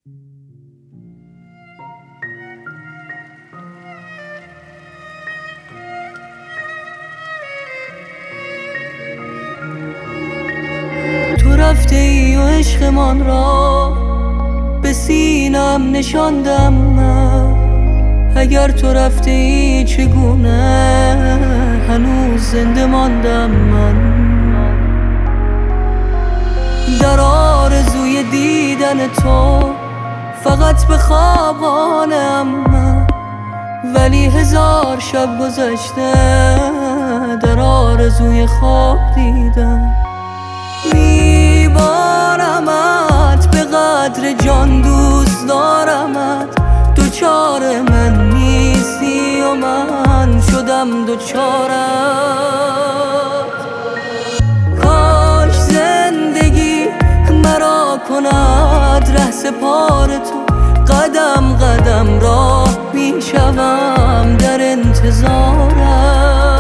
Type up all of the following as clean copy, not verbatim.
تو رفته ای و عشقمان را به سینم نشاندم من. اگر تو رفته ای چگونه هنوز زنده ماندم من. در آرزوی دیدن تو فقط به خوابانم من، ولی 1000 شب گذشته در آرزوی خواب دیدم. میبارمت به قدر جان، دوست دارمت، دوچار من نیستی و من شدم دوچارت. کاش زندگی مرا کند رهسپار تو، قدم قدم راه میشوم در انتظارت.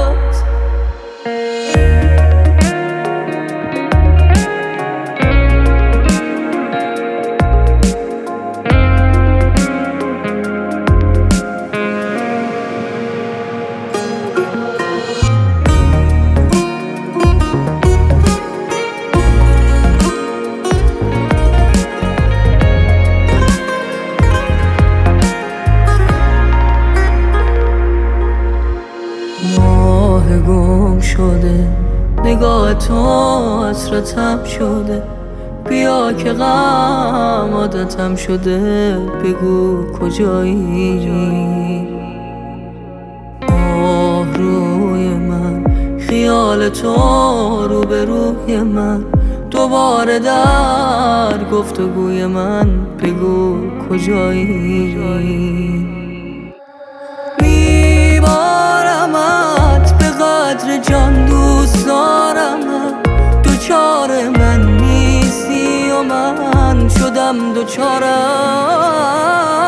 ماه گم شده، نگاه تو حسرتم شده، بیا که غم عادتم شده، بگو کجایی. آه روی من، خیال تو رو به روی من، دوباره در گفتگوی من بگو کجایی. قدر جان دوست دارمت، دوچار من نیستی و من شدم دوچارت.